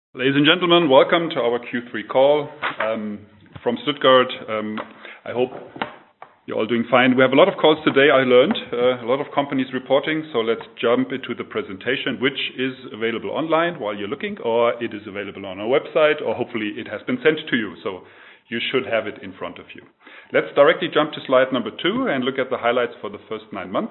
Ladies and gentlemen, welcome to our Q3 call from Stuttgart. I hope you're all doing fine. We have a lot of calls today, I learned, a lot of companies reporting, so let's jump into the presentation, which is available online while you're looking, or it is available on our website, or hopefully it has been sent to you, so you should have it in front of you. Let's directly jump to slide number 2 and look at the highlights for the first 9 months.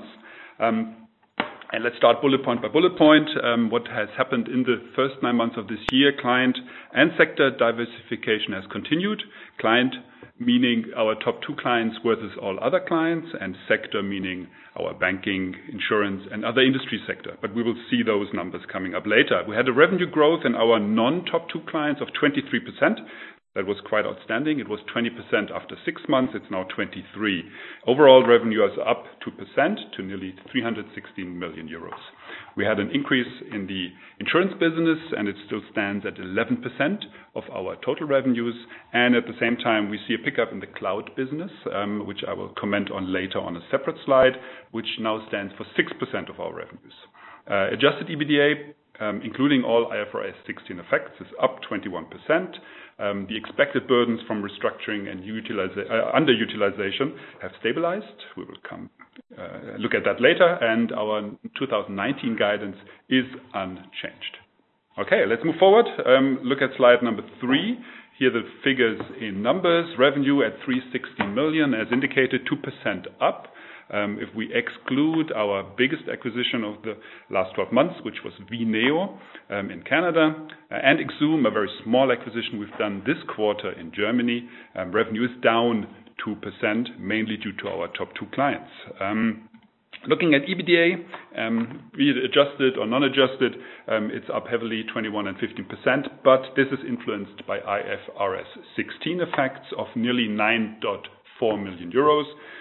And let's start bullet point by bullet point. What has happened in the first 9 months of this year? Client and sector diversification has continued. Client meaning our top 2 clients versus all other clients, and sector meaning our banking, insurance, and other industry sector. But we will see those numbers coming up later. We had a revenue growth in our non-top 2 clients of 23%. That was quite outstanding. It was 20% after 6 months. It's now 23%. Overall revenue is up 2% to nearly 316 million euros. We had an increase in the insurance business, and it still stands at 11% of our total revenues. And at the same time, we see a pickup in the cloud business, which I will comment on later on a separate slide, which now stands for 6% of our revenues. Adjusted EBITDA, including all IFRS 16 effects, is up 21%. The expected burdens from restructuring and underutilization have stabilized. We will come look at that later, and our 2019 guidance is unchanged. Okay, let's move forward. Look at slide number 3. Here the figures in numbers. Revenue at 360 million, as indicated, 2% up. If we exclude our biggest acquisition of the last 12 months, which was Vineo in Canada, and Exum, a very small acquisition we've done this quarter in Germany, revenue is down 2%, mainly due to our top 2 clients. Looking at EBITDA, be it adjusted or non-adjusted, it's up heavily, 21% and 15%, but this is influenced by IFRS 16 effects of nearly 9.4 million euros.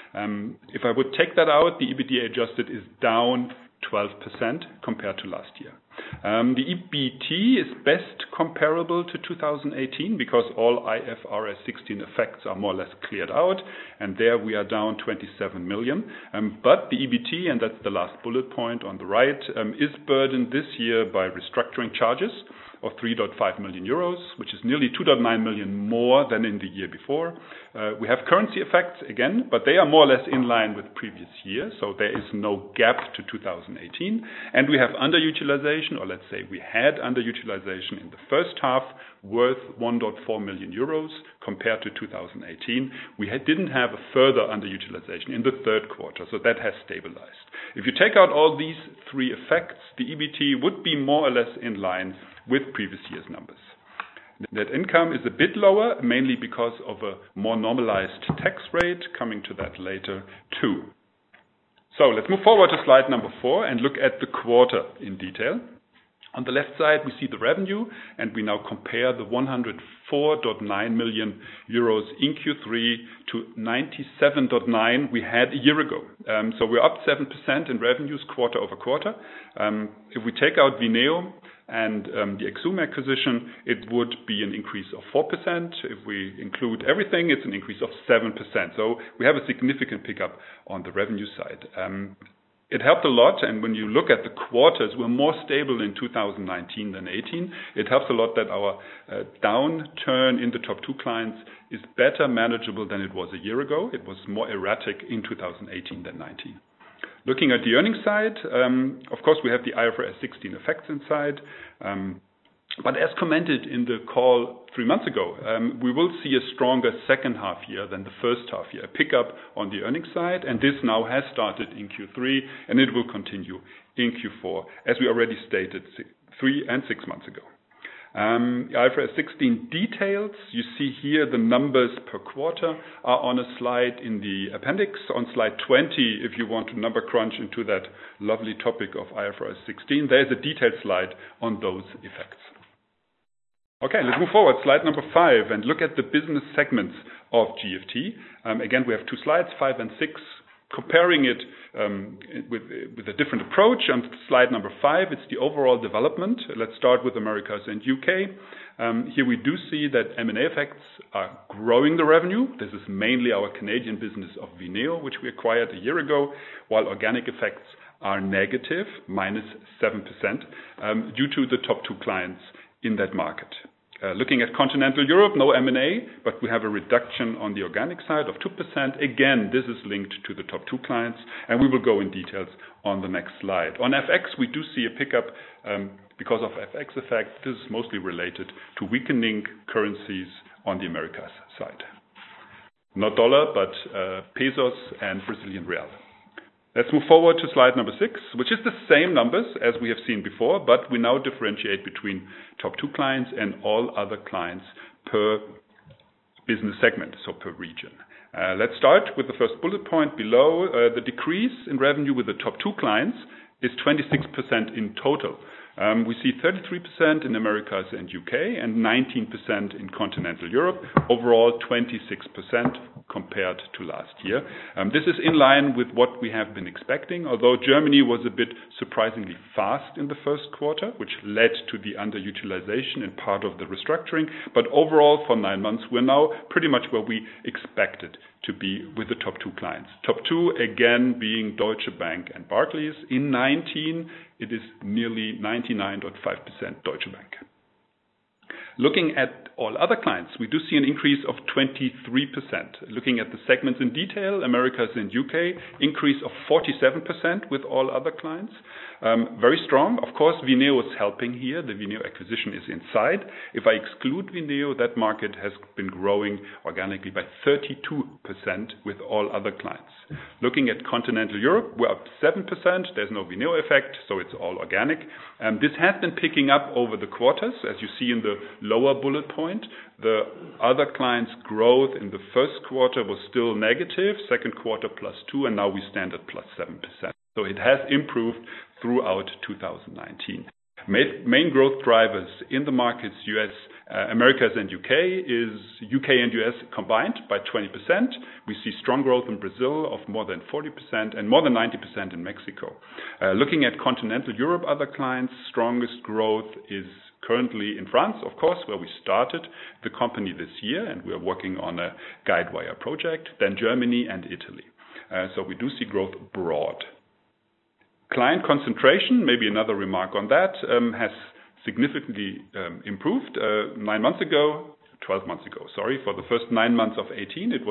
If I would take that out, the EBITDA adjusted is down 12% compared to last year. The EBT is best comparable to 2018 because all IFRS 16 effects are more or less cleared out, and there we are down 27 million. But the EBT, and that's the last bullet point on the right, is burdened this year by restructuring charges of 3.5 million euros, which is nearly 2.9 million more than in the year before. We have currency effects again, but they are more or less in line with previous years, so there is no gap to 2018. And we have underutilization, or let's say we had underutilization in the first half, worth 1.4 million euros compared to 2018. We didn't have a further underutilization in the third quarter, so that has stabilized. If you take out all these 3 effects, the EBT would be more or less in line with previous year's numbers. Net income is a bit lower, mainly because of a more normalized tax rate, coming to that later too. So let's move forward to slide number 4 and look at the quarter in detail. On the left side, we see the revenue, and we now compare the 104.9 million euros in Q3 to 97.9 we had a year ago. So we're up 7% in revenues quarter over quarter. If we take out Vineo and the Exum acquisition, it would be an increase of 4%. If we include everything, it's an increase of 7%. So we have a significant pickup on the revenue side. It helped a lot, and when you look at the quarters, we're more stable in 2019 than 18. It helps a lot that our downturn in the top 2 clients is better manageable than it was a year ago. It was more erratic in 2018 than 19. Looking at the earnings side, of course, we have the IFRS 16 effects inside. But as commented in the call 3 months ago, we will see a stronger second half year than the first half year, a pickup on the earnings side, and this now has started in Q3, and it will continue in Q4, as we already stated 3 and 6 months ago. IFRS 16 details, you see here the numbers per quarter are on a slide in the appendix. On slide 20, if you want to number crunch into that lovely topic of IFRS 16, there's a detailed slide on those effects. Okay, let's move forward. Slide number 5, and look at the business segments of GFT. Again, we have 2 slides, 5 and 6, comparing it with a different approach. On slide number 5, it's the overall development. Let's start with Americas and UK. Here we do see that M&A effects are growing the revenue. This is mainly our Canadian business of Vineo, which we acquired a year ago, while organic effects are negative, -7%, due to the top 2 clients in that market. Looking at continental Europe, no M&A, but we have a reduction on the organic side of 2%. Again, this is linked to the top 2 clients, and we will go in details on the next slide. On FX, we do see a pickup because of FX effect. This is mostly related to weakening currencies on the Americas side. Not dollar, but pesos and Brazilian real. Let's move forward to slide number 6, which is the same numbers as we have seen before, but we now differentiate between top 2 clients and all other clients per business segment, so per region. Let's start with the first bullet point below. The decrease in revenue with the top 2 clients is 26% in total. We see 33% in Americas and UK and 19% in continental Europe. Overall, 26% compared to last year. This is in line with what we have been expecting, although Germany was a bit surprisingly fast in the first quarter, which led to the underutilization and part of the restructuring. But overall, for 9 months, we're now pretty much where we expected to be with the top 2 clients. Top 2, again, being Deutsche Bank and Barclays. In 19, it is nearly 99.5% Deutsche Bank. Looking at all other clients, we do see an increase of 23%. Looking at the segments in detail, Americas and UK, increase of 47% with all other clients. Very strong. Of course, Vineo is helping here. The Vineo acquisition is inside. If I exclude Vineo, that market has been growing organically by 32% with all other clients. Looking at continental Europe, we're up 7%. There's no Vineo effect, so it's all organic. This has been picking up over the quarters, as you see in the lower bullet point. The other clients' growth in the first quarter was still negative, second quarter +2%, and now we stand at +7%. So it has improved throughout 2019. Main growth drivers in the markets, US, Americas and UK, is UK and US combined by 20%. We see strong growth in Brazil of more than 40% and more than 90% in Mexico. Looking at continental Europe, other clients, strongest growth is currently in France, of course, where we started the company this year, and we are working on a Guidewire project, then Germany and Italy. So we do see growth abroad. Client concentration, maybe another remark on that, has significantly improved. 12 months ago, for the first 9 months of 18, it was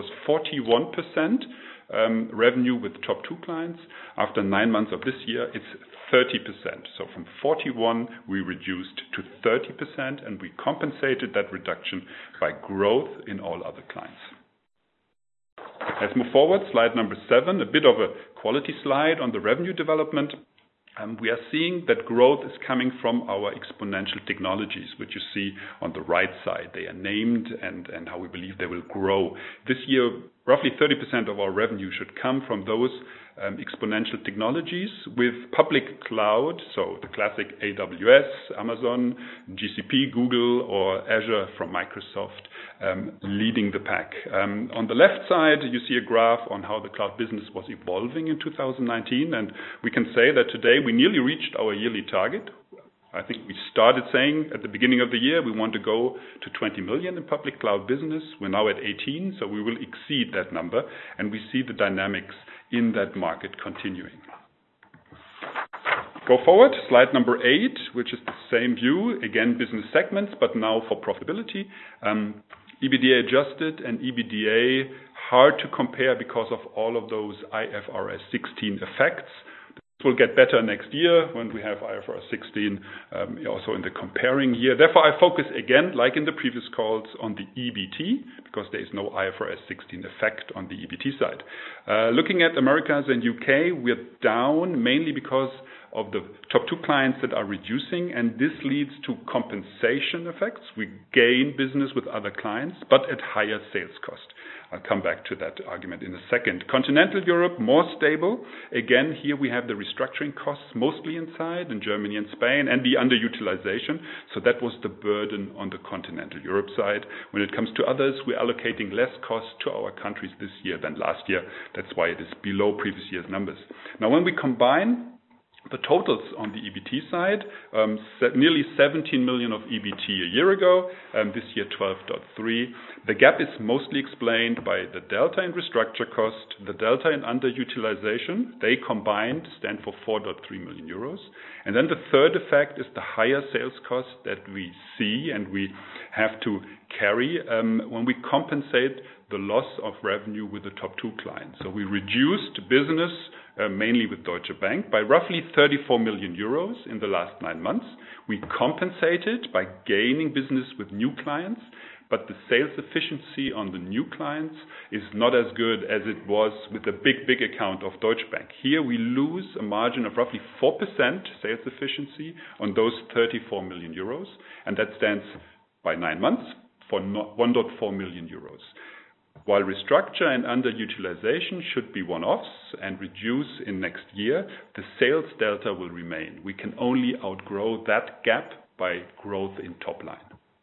41% revenue with top 2 clients. After 9 months of this year, it's 30%. So from 41, we reduced to 30%, and we compensated that reduction by growth in all other clients. Let's move forward. Slide number 7, a bit of a quality slide on the revenue development. We are seeing that growth is coming from our exponential technologies, which you see on the right side. They are named and how we believe they will grow. This year, roughly 30% of our revenue should come from those exponential technologies with public cloud, so the classic AWS, Amazon, GCP, Google, or Azure from Microsoft, leading the pack. On the left side, you see a graph on how the cloud business was evolving in 2019, and we can say that today we nearly reached our yearly target. I think we started saying at the beginning of the year we want to go to 20 million in public cloud business. We're now at 18, so we will exceed that number, and we see the dynamics in that market continuing. Go forward, slide number 8, which is the same view, again business segments, but now for profitability. EBITDA adjusted and EBITDA hard to compare because of all of those IFRS 16 effects. This will get better next year when we have IFRS 16 also in the comparing year. Therefore, I focus again, like in the previous calls, on the EBT because there is no IFRS 16 effect on the EBT side. Looking at Americas and UK, we're down mainly because of the top 2 clients that are reducing, and this leads to compensation effects. We gain business with other clients, but at higher sales cost. I'll come back to that argument in a second. Continental Europe, more stable. Again, here we have the restructuring costs mostly inside in Germany and Spain and the underutilization. So that was the burden on the Continental Europe side. When it comes to others, we're allocating less cost to our countries this year than last year. That's why it is below previous year's numbers. Now, when we combine The totals on the EBT side, nearly 17 million of EBT a year ago, this year 12.3. The gap is mostly explained by the delta in restructure cost, the delta in underutilization. They combined stand for 4.3 million euros. And then the third effect is the higher sales cost that we see and we have to carry when we compensate the loss of revenue with the top two clients. So we reduced business mainly with Deutsche Bank by roughly 34 million euros in the last 9 months. We compensated by gaining business with new clients, but the sales efficiency on the new clients is not as good as it was with the big account of Deutsche Bank. Here we lose a margin of roughly 4% sales efficiency on those 34 million euros, and that stands by 9 months for 1.4 million euros. While restructure and underutilization should be one-offs and reduce in next year, the sales delta will remain. We can only outgrow that gap by growth in top line.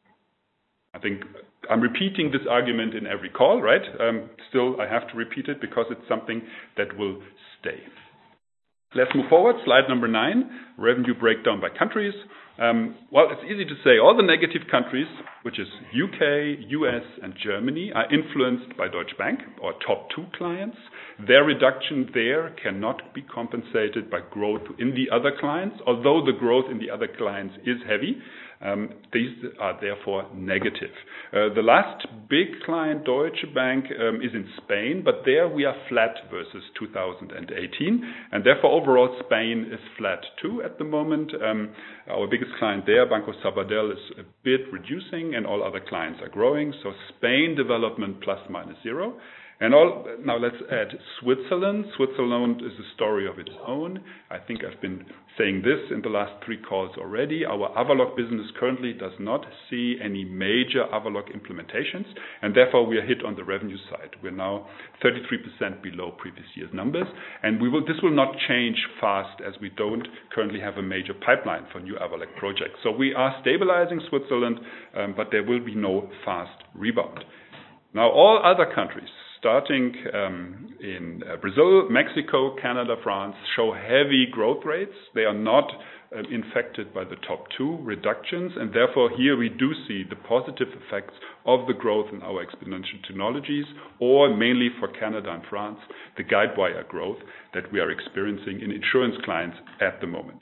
I think I'm repeating this argument in every call, right? Still, I have to repeat it because it's something that will stay. Let's move forward. Slide number 9, revenue breakdown by countries. Well, it's easy to say all the negative countries, which is UK, US, and Germany, are influenced by Deutsche Bank, or top two clients. Their reduction there cannot be compensated by growth in the other clients, although the growth in the other clients is heavy. These are therefore negative. The last big client, Deutsche Bank, is in Spain, but there we are flat versus 2018, and therefore overall Spain is flat too at the moment. Our biggest client there, Banco Sabadell, is a bit reducing, and all other clients are growing. So Spain development plus minus 0. Now let's add Switzerland. Switzerland is a story of its own. I think I've been saying this in the last 3 calls already. Our Avaloq business currently does not see any major Avaloq implementations, and therefore we are hit on the revenue side. We're now 33% below previous year's numbers, and this will not change fast as we don't currently have a major pipeline for new Avaloq projects. So we are stabilizing Switzerland, but there will be no fast rebound. Now all other countries, starting in Brazil, Mexico, Canada, France, show heavy growth rates. They are not infected by the top two reductions, and therefore here we do see the positive effects of the growth in our exponential technologies, or mainly for Canada and France, the Guidewire growth that we are experiencing in insurance clients at the moment.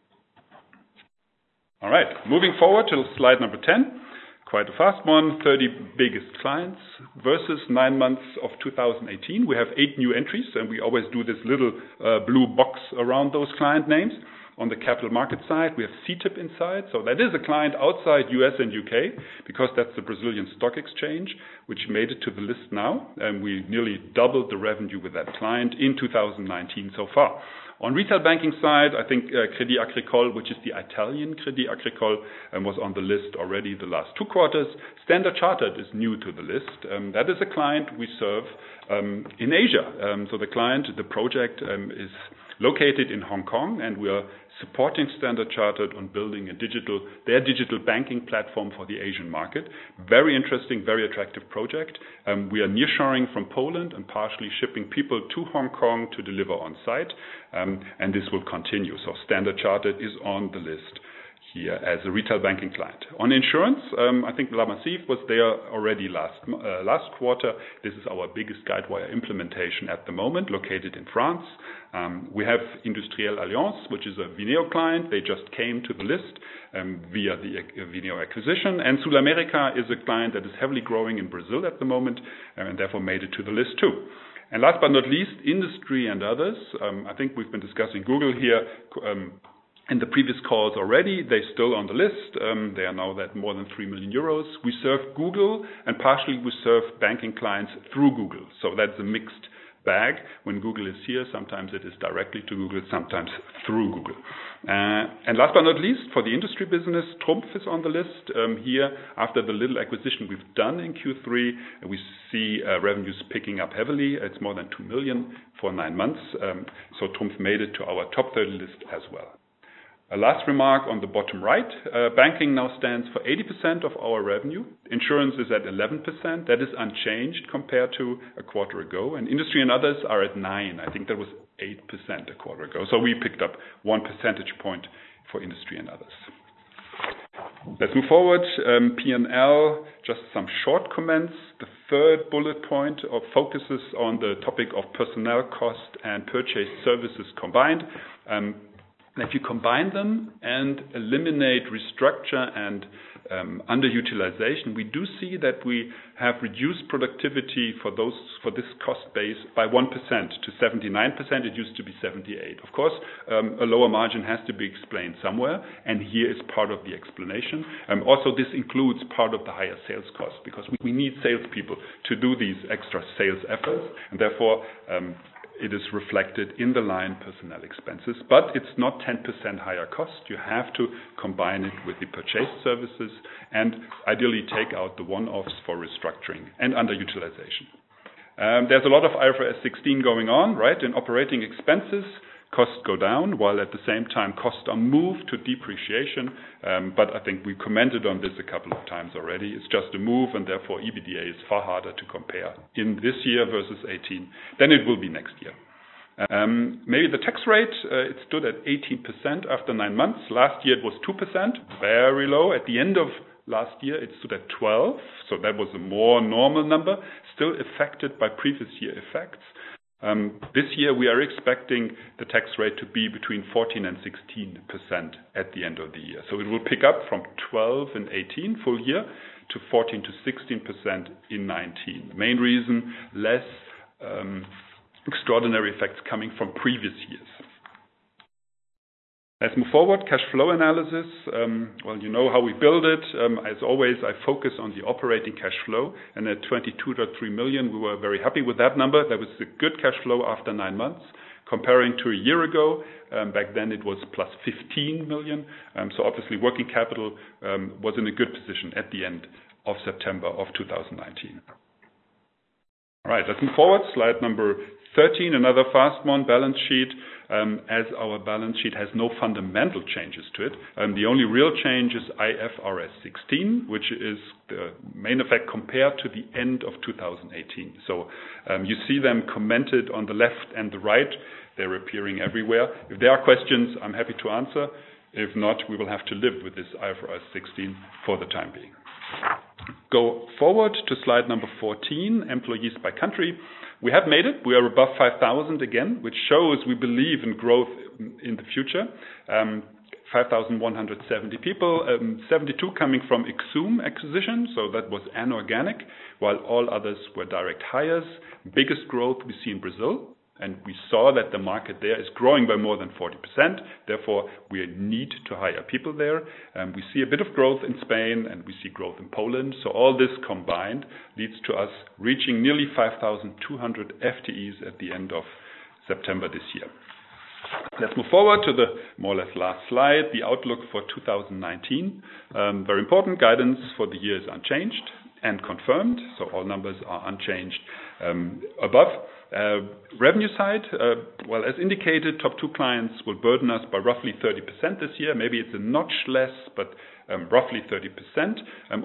All right, moving forward to slide number 10. Quite a fast one, 30 biggest clients versus 9 months of 2018. We have 8 new entries, and we always do this little blue box around those client names. On the capital market side, we have CTIP inside. So that is a client outside US and UK, because that's the Brazilian Stock Exchange, which made it to the list now. And we nearly doubled the revenue with that client in 2019 so far. On retail banking side, I think Crédit Agricole, which is the Italian Crédit Agricole, was on the list already the last 2 quarters. Standard Chartered is new to the list. That is a client we serve in Asia. So the project is located in Hong Kong, and we are supporting Standard Chartered on building their digital banking platform for the Asian market. Very interesting, very attractive project. We are nearshoring from Poland and partially shipping people to Hong Kong to deliver on site, and this will continue. So Standard Chartered is on the list here as a retail banking client. On insurance, I think La Massif was there already last quarter. This is our biggest Guidewire implementation at the moment, located in France. We have Industrielle Alliance, which is a Vineo client. They just came to the list via the Vineo acquisition. And SulAmérica is a client that is heavily growing in Brazil at the moment, and therefore made it to the list too. And last but not least, industry and others. I think we've been discussing Google here in the previous calls already. They're still on the list. They are now at more than 3 million euros. We serve Google, and partially we serve banking clients through Google. So that's a mixed bag. When Google is here, sometimes it is directly to Google, sometimes through Google. And last but not least, for the industry business, Trumpf is on the list. Here, after the little acquisition we've done in Q3, we see revenues picking up heavily. It's more than 2 million for 9 months. So Trumpf made it to our top 30 list as well. A last remark on the bottom right. Banking now stands for 80% of our revenue. Insurance is at 11%. That is unchanged compared to a quarter ago. And industry and others are at 9%. I think that was 8% a quarter ago. So we picked up 1 percentage point for industry and others. Let's move forward. P&L, just some short comments. The third bullet point focuses on the topic of personnel cost and purchase services combined. If you combine them and eliminate restructure and underutilization, we do see that we have reduced productivity for this cost base by 1% to 79%. It used to be 78%. Of course, a lower margin has to be explained somewhere, and here is part of the explanation. Also, this includes part of the higher sales cost because we need salespeople to do these extra sales efforts, and therefore it is reflected in the line personnel expenses, but it's not 10% higher cost. You have to combine it with the purchase services and ideally take out the one-offs for restructuring and underutilization. There's a lot of IFRS 16 going on, right? In operating expenses, costs go down, while at the same time costs are moved to depreciation. But I think we commented on this a couple of times already. It's just a move, and therefore EBITDA is far harder to compare in this year versus 18 than it will be next year. Maybe the tax rate, it stood at 18% after 9 months. Last year it was 2%, very low. At the end of last year it stood at 12, so that was a more normal number, still affected by previous year effects. This year we are expecting the tax rate to be between 14 and 16% at the end of the year. So it will pick up from 12 and 18 full year to 14 to 16% in 19. The main reason, less extraordinary effects coming from previous years. Let's move forward. Cash flow analysis. Well, you know how we build it. As always, I focus on the operating cash flow, and at 22.3 million, we were very happy with that number. That was a good cash flow after 9 months. Comparing to a year ago, back then it was plus 15 million. So obviously working capital was in a good position at the end of September of 2019. All right, let's move forward. Slide number 13, another fast one, balance sheet. As our balance sheet has no fundamental changes to it. The only real change is IFRS 16, which is the main effect compared to the end of 2018. So you see them commented on the left and the right. They're appearing everywhere. If there are questions, I'm happy to answer. If not, we will have to live with this IFRS 16 for the time being. Go forward to slide number 14, employees by country. We have made it. We are above 5,000 again, which shows we believe in growth in the future. 5,170 people, 72 coming from Exum acquisition, so that was anorganic, while all others were direct hires. Biggest growth we see in Brazil, and we saw that the market there is growing by more than 40%. Therefore, we need to hire people there. We see a bit of growth in Spain, and we see growth in Poland. So all this combined leads to us reaching nearly 5,200 FTEs at the end of September this year. Let's move forward to the more or less last slide, the outlook for 2019. Very important, guidance for the year is unchanged and confirmed, so all numbers are unchanged above. Revenue side, well, as indicated, top 2 clients will burden us by roughly 30% this year. Maybe it's a notch less, but roughly 30%.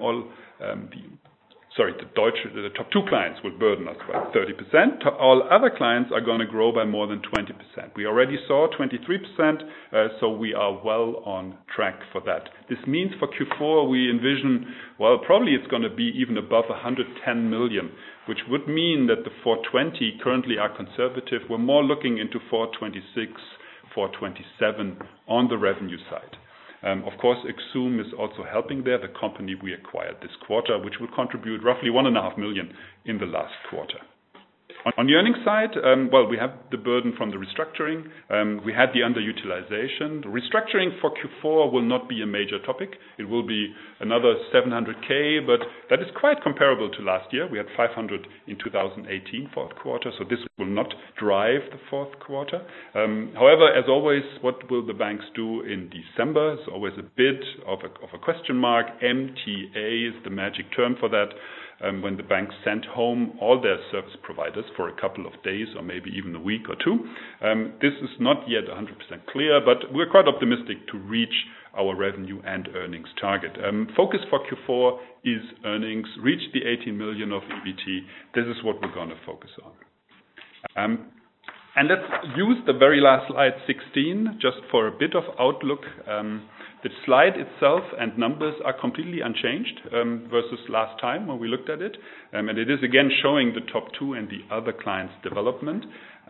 The top 2 clients will burden us by 30%. All other clients are going to grow by more than 20%. We already saw 23%, so we are well on track for that. This means for Q4 we envision, well, probably it's going to be even above 110 million, which would mean that the 420 currently are conservative. We're more looking into 426, 427 on the revenue side. Of course, Exum is also helping there, the company we acquired this quarter, which will contribute roughly 1.5 million in the last quarter. On the earnings side, well, we have the burden from the restructuring. We had the underutilization. The restructuring for Q4 will not be a major topic. It will be another 700K, but that is quite comparable to last year. We had 500 in 2018 fourth quarter, so this will not drive the fourth quarter. However, as always, what will the banks do in December? It's always a bit of a question mark. MTA is the magic term for that. when the banks sent home all their service providers for a couple of days or maybe even a week or two. This is not yet 100% clear, but we're quite optimistic to reach our revenue and earnings target. Focus for Q4 is earnings, reach the 18 million of EBT. This is what we're going to focus on. And let's use the very last slide 16 just for a bit of outlook. The slide itself and numbers are completely unchanged versus last time when we looked at it. And it is again showing the top two and the other clients' development.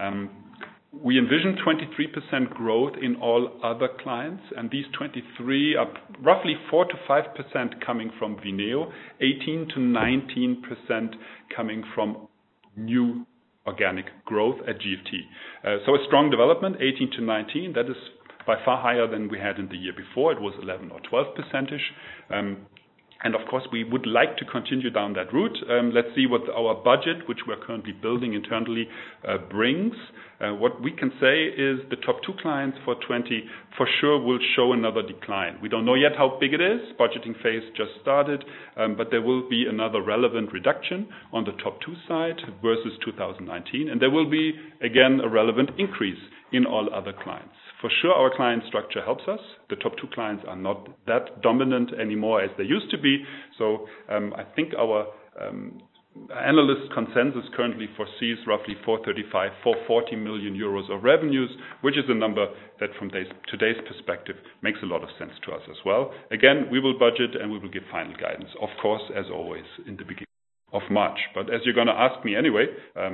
We envision 23% growth in all other clients, and these 23 are roughly 4 to 5% coming from Vineo, 18 to 19% coming from new organic growth at GFT. So a strong development, 18 to 19. That is by far higher than we had in the year before. It was 11 or 12%. And of course, we would like to continue down that route. Let's see what our budget, which we're currently building internally, brings. What we can say is the top two clients for 20 for sure will show another decline. We don't know yet how big it is. Budgeting phase just started, but there will be another relevant reduction on the top two side versus 2019. And there will be, again, a relevant increase in all other clients. For sure, our client structure helps us. The top two clients are not that dominant anymore as they used to be. So I think our analyst consensus currently foresees roughly 435, 440 million euros of revenues, which is a number that from today's perspective makes a lot of sense to us as well. Again, we will budget and we will give final guidance, of course, as always, in the beginning of March. But as you're going to ask me anyway,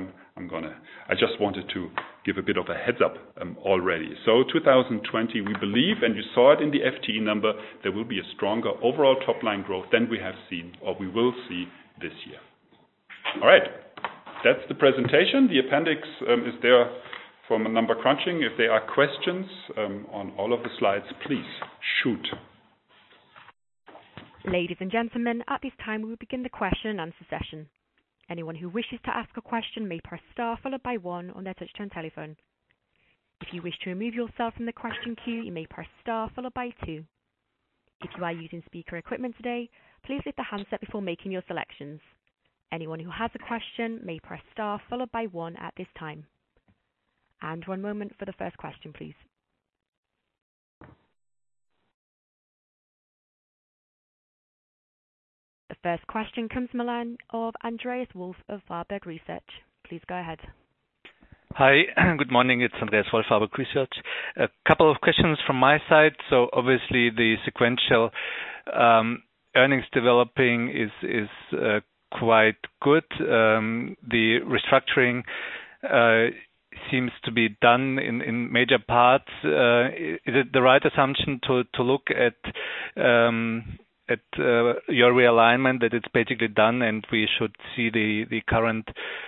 I just wanted to give a bit of a heads up already. So 2020, we believe, and you saw it in the FTE number, there will be a stronger overall top line growth than we have seen or we will see this year. All right, that's the presentation. The appendix is there for number crunching. If there are questions on all of the slides, please shoot. Ladies and gentlemen, at this time we will begin the question and answer session. Anyone who wishes to ask a question may press star followed by 1 on their touch-tone telephone. If you wish to remove yourself from the question queue, you may press star followed by 2. If you are using speaker equipment today, please lift the handset before making your selections. Anyone who has a question may press star followed by 1 at this time. And 1 moment for the first question, please. The first question comes from the line of Andreas Wolf of Warburg Research. Please go ahead. Hi, good morning. It's Andreas Wolf, Warburg Research. A couple of questions from my side. So obviously the sequential earnings developing is quite good. The restructuring seems to be done in major parts. Is it the right assumption to look at your realignment that it's basically done and we should see the current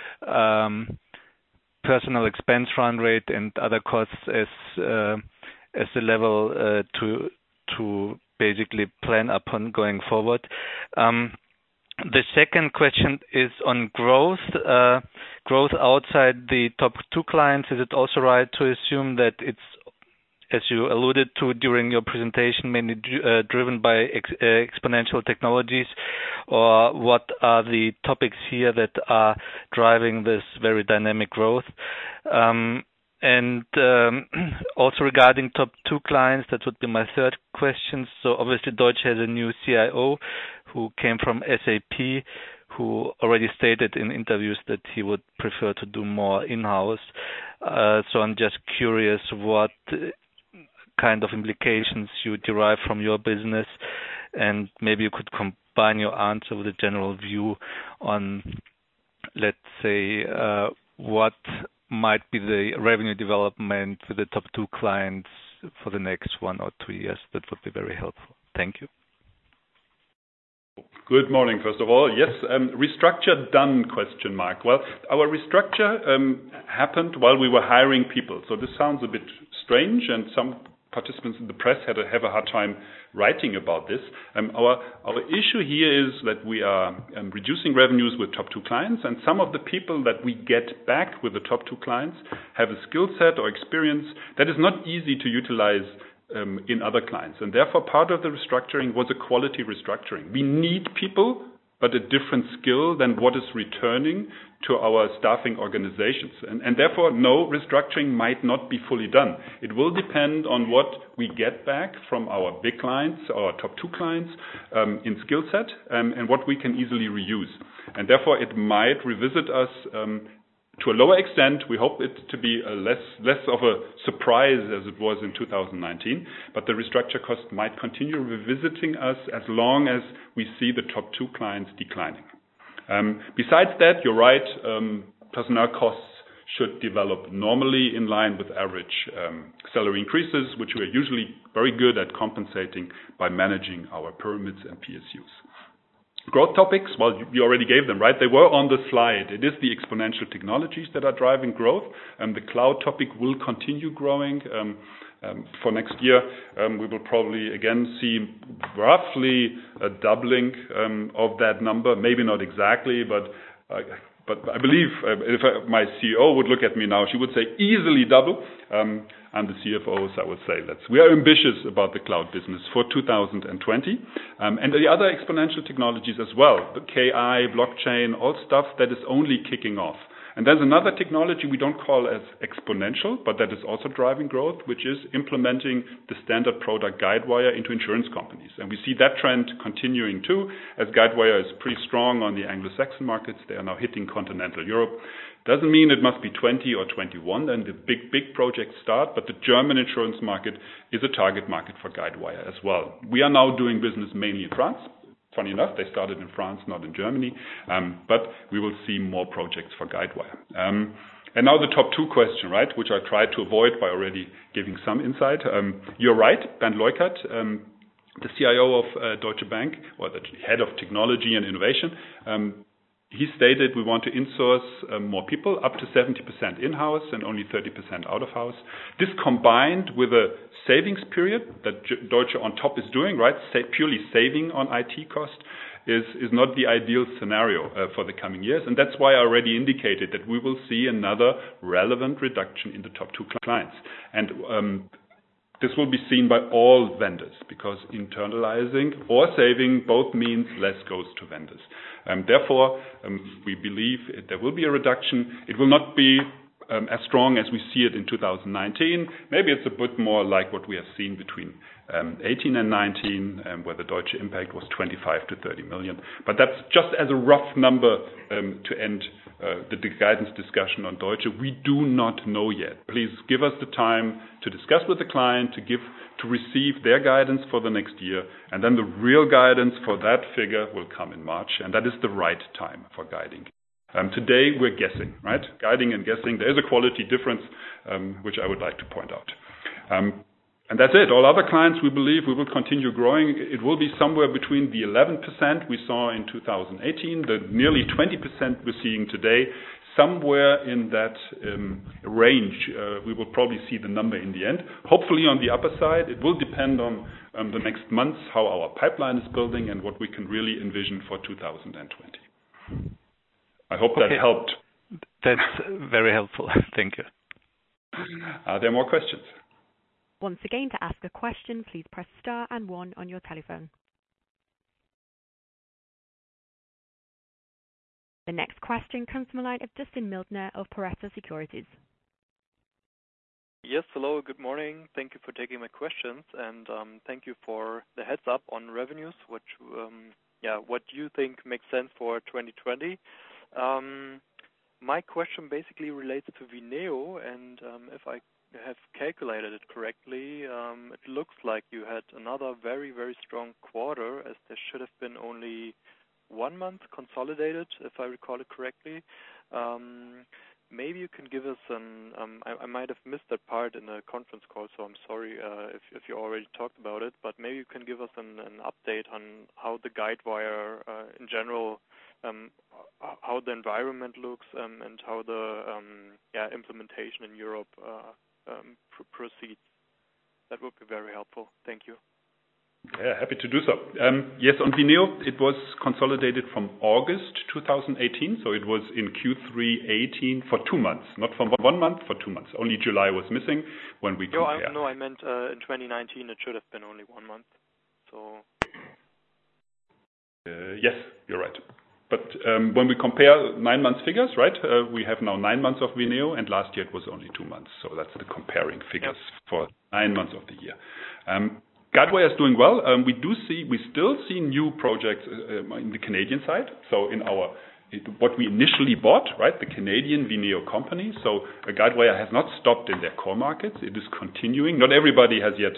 personal expense run rate and other costs as the level to basically plan upon going forward? The second question is on growth. Growth outside the top two clients, is it also right to assume that it's, as you alluded to during your presentation, mainly driven by exponential technologies, or what are the topics here that are driving this very dynamic growth? And also regarding top two clients, that would be my third question. So obviously Deutsche has a new CIO who came from SAP, who already stated in interviews that he would prefer to do more in-house. So I'm just curious what kind of implications you derive from your business, and maybe you could combine your answer with a general view on, let's say, what might be the revenue development for the top two clients for the next 1 or 2 years. That would be very helpful. Thank you. Good morning, first of all. Yes, restructure done, question mark. Well, our restructure happened while we were hiring people. So this sounds a bit strange, and some participants in the press have a hard time writing about this. Our issue here is that we are reducing revenues with top two clients, and some of the people that we get back with the top two clients have a skill set or experience that is not easy to utilize in other clients. And therefore, part of the restructuring was a quality restructuring. We need people, but a different skill than what is returning to our staffing organizations. And therefore, no, restructuring might not be fully done. It will depend on what we get back from our big clients, our top 2 clients, in skill set, and what we can easily reuse. And therefore, it might revisit us to a lower extent. We hope it to be less of a surprise as it was in 2019, but the restructure cost might continue revisiting us as long as we see the top 2 clients declining. Besides that, you're right, personnel costs should develop normally in line with average salary increases, which we are usually very good at compensating by managing our pyramids and PSUs. Growth topics, well, you already gave them, right? They were on the slide. It is the exponential technologies that are driving growth, and the cloud topic will continue growing. For next year, we will probably again see roughly a doubling of that number. Maybe not exactly, but I believe if my CEO would look at me now, she would say easily double. And the CFOs, I would say, we are ambitious about the cloud business for 2020. And the other exponential technologies as well, the KI, blockchain, all stuff that is only kicking off. And there's another technology we don't call as exponential, but that is also driving growth, which is implementing the standard product Guidewire into insurance companies. And we see that trend continuing too, as Guidewire is pretty strong on the Anglo-Saxon markets. They are now hitting continental Europe. Doesn't mean it must be 20 or 21, then the big projects start, but the German insurance market is a target market for Guidewire as well. We are now doing business mainly in France. Funny enough, they started in France, not in Germany, but we will see more projects for Guidewire. And now the top 2 question, right, which I tried to avoid by already giving some insight. You're right, Bernd Leukert, the CIO of Deutsche Bank, or the head of technology and innovation, he stated we want to insource more people, up to 70% in-house and only 30% out-of-house. This combined with a savings period that Deutsche on top is doing, right, purely saving on IT cost, is not the ideal scenario for the coming years. And that's why I already indicated that we will see another relevant reduction in the top 2 clients. And this will be seen by all vendors because internalizing or saving both means less goes to vendors. Therefore, we believe there will be a reduction. It will not be as strong as we see it in 2019. Maybe it's a bit more like what we have seen between 18 and 19, where the Deutsche impact was 25 to 30 million. But that's just as a rough number to end the guidance discussion on Deutsche. We do not know yet. Please give us the time to discuss with the client, to receive their guidance for the next year, and then the real guidance for that figure will come in March, and that is the right time for guiding. Today we're guessing, right? Guiding and guessing. There is a quality difference, which I would like to point out. And that's it. All other clients, we believe we will continue growing. It will be somewhere between the 11% we saw in 2018, the nearly 20% we're seeing today, somewhere in that range. We will probably see the number in the end. Hopefully on the upper side. It will depend on the next months, how our pipeline is building and what we can really envision for 2020. I hope that helped. That's very helpful. Thank you. Are there more questions? Once again, to ask a question, please press star and 1 on your telephone. The next question comes from the line of Justin Mildner of Pareto Securities. Yes, hello, good morning. Thank you for taking my questions, and thank you for the heads up on revenues, what you think makes sense for 2020. My question basically relates to Vineo, and if I have calculated it correctly, it looks like you had another very, very strong quarter, as there should have been only 1 month consolidated, if I recall it correctly. Maybe you can give us I might have missed that part in the conference call, so I'm sorry if you already talked about it, but maybe you can give us an update on how the Guidewire in general, how the environment looks, and how the implementation in Europe proceeds. That would be very helpful. Thank you. Yeah, happy to do so. Yes, on Vineo, it was consolidated from August 2018, so it was in Q3 18 for 2 months, not for 1 month, for 2 months. Only July was missing when we compare. No, I meant in 2019 it should have been only 1 month. So. Yes, you're right. But when we compare 9 months figures, right, we have now 9 months of Vineo, and last year it was only 2 months. So that's the comparing figures for 9 months of the year. Guidewire is doing well. We still see new projects in the Canadian side. So in what we initially bought, right, the Canadian Vineo company. So Guidewire has not stopped in their core markets. It is continuing. Not everybody has yet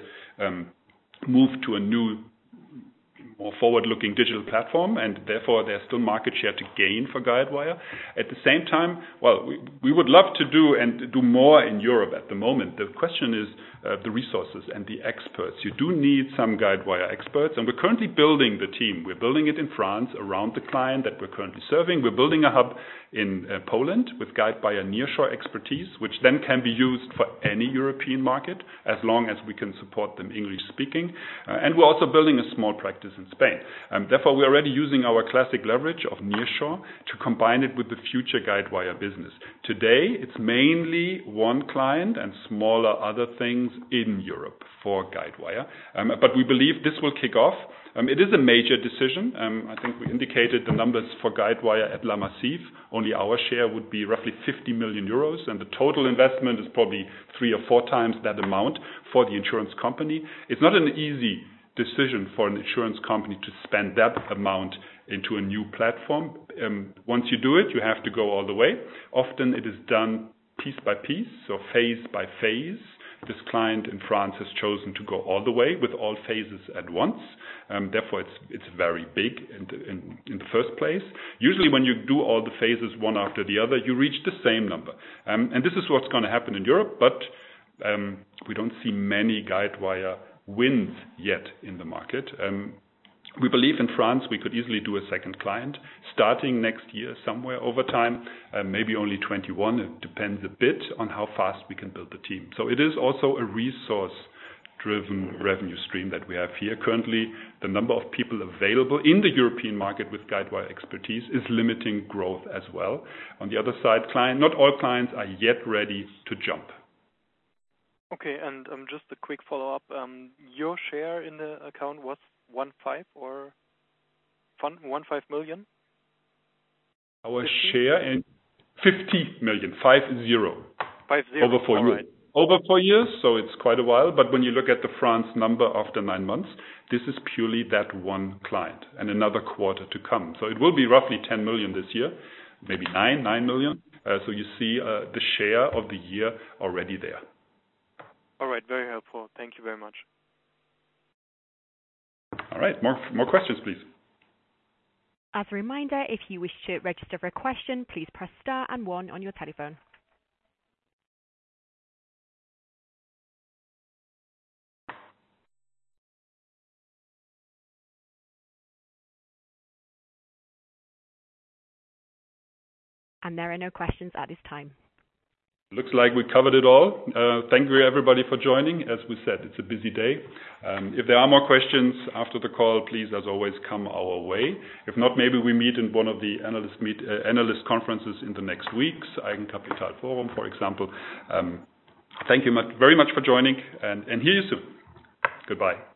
moved to a new, more forward-looking digital platform, and therefore there's still market share to gain for Guidewire. At the same time, well, we would love to do more in Europe at the moment. The question is the resources and the experts. You do need some Guidewire experts, and we're currently building the team. We're building it in France around the client that we're currently serving. We're building a hub in Poland with Guidewire nearshore expertise, which then can be used for any European market as long as we can support them English speaking. And we're also building a small practice in Spain. Therefore, we're already using our classic leverage of nearshore to combine it with the future Guidewire business. Today, it's mainly one client and smaller other things in Europe for Guidewire. But we believe this will kick off. It is a major decision. I think we indicated the numbers for Guidewire at La Massif. Only our share would be roughly 50 million euros, and the total investment is probably 3 or 4 times that amount for the insurance company. It's not an easy decision for an insurance company to spend that amount into a new platform. Once you do it, you have to go all the way. Often it is done piece by piece, so phase by phase. This client in France has chosen to go all the way with all phases at once. Therefore, it's very big in the first place. Usually when you do all the phases one after the other, you reach the same number. And this is what's going to happen in Europe, but we don't see many Guidewire wins yet in the market. We believe in France we could easily do a second client starting next year somewhere over time, maybe only 21. It depends a bit on how fast we can build the team. So it is also a resource-driven revenue stream that we have here. Currently, the number of people available in the European market with Guidewire expertise is limiting growth as well. On the other side, not all clients are yet ready to jump. Okay, and just a quick follow-up. Your share in the account was 1.5 or 1.5 million? Our 50? Share in 50 million, 50. 50. Over 4 years. Right. Over 4 years, so it's quite a while. But when you look at the France number after 9 months, this is purely that one client and another quarter to come. So it will be roughly 10 million this year, maybe 9 million. So you see the share of the year already there. All right, very helpful. Thank you very much. All right, more questions, please. As a reminder, if you wish to register for a question, please press star and 1 on your telephone. And there are no questions at this time. Looks like we covered it all. Thank you, everybody, for joining. As we said, it's a busy day. If there are more questions after the call, please, as always, come our way. If not, maybe we meet in one of the analyst conferences in the next weeks, Eigenkapital Forum, for example. Thank you very much for joining, and hear you soon. Goodbye.